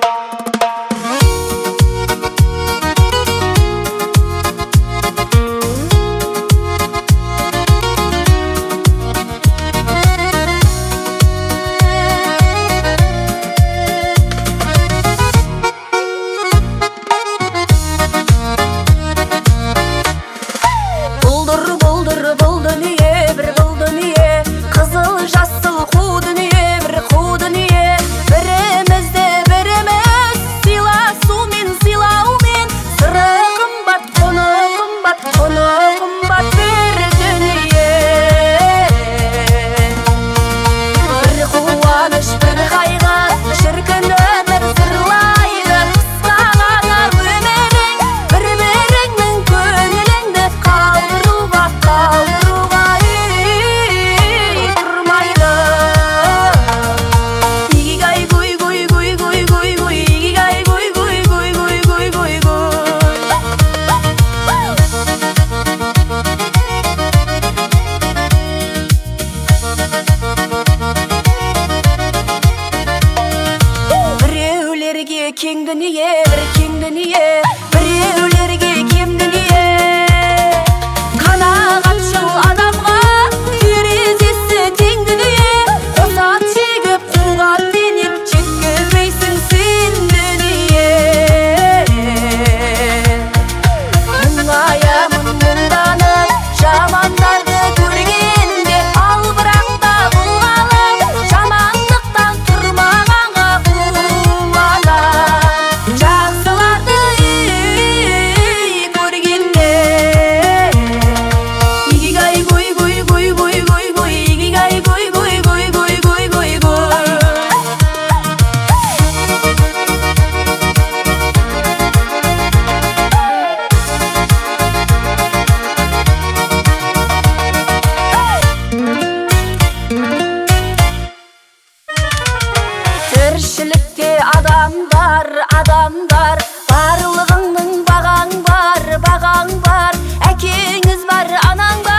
Keng dünya, bir keng dünya, bireulерге kем dünya. Kanagатчыл адамга терезесі тең dünya. Косат чегип, кулгат тенип, жеткизбейсиң сен dünya. Мұңаямын мұңданып, жамандарды көргенде, ал бірақ та бұлғалып, жамандықтан тұрмағанға қуанам. Жақсыларды көргенде, игигай гой гой гой гой гой гой, игигай гой гой гой гой гой гой гой. Тіршілікте адамдар, барлығыңның бағаң бар, әкеңіз бар, анаң бар.